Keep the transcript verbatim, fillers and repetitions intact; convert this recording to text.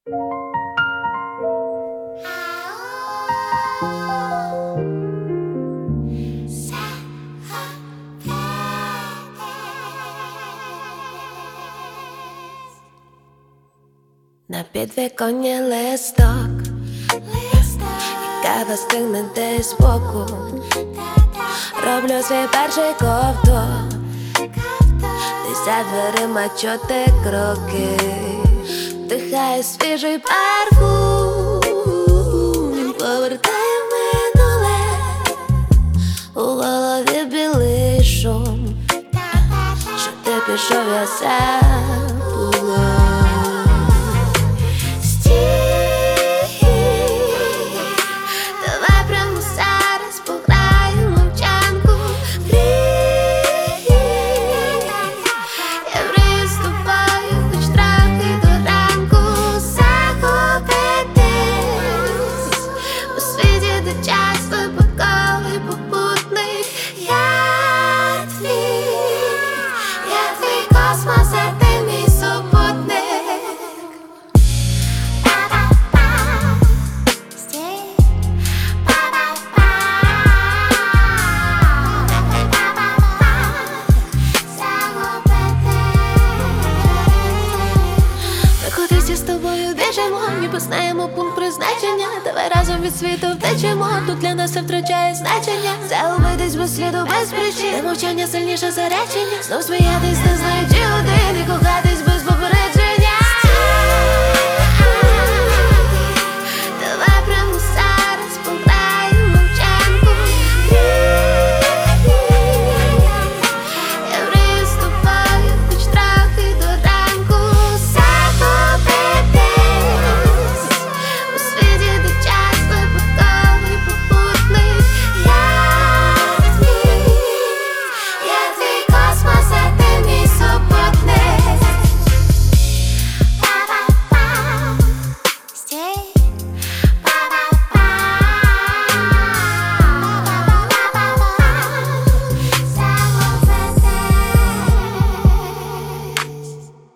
На підвіконні листок, і кава стигне десь збоку. Роблю свій перший ковток, ти за дверима чути кроки. Вдихаю свіжий парфум, повертає минуле, у голові білий шум. Що ти пішов, я забула. З тобою біжимо, ніби знаємо пункт призначення. Давай разом від світу втечемо, тут для нас все втрачає значення. Загубитись без сліду, без причин, де мовчання сильніше за речення. Знов сміятись, не знаючи один, і кохатись без попередження.